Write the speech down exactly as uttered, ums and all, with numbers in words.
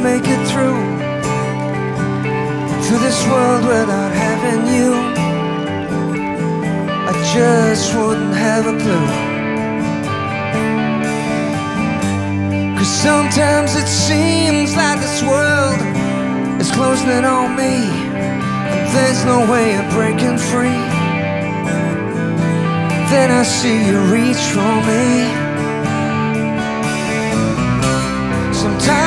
make it through Through this world without having you. I just wouldn't have a clue. Cause sometimes it seems like this world is closing in on me, and there's no way of breaking free. Then I see you reach for me.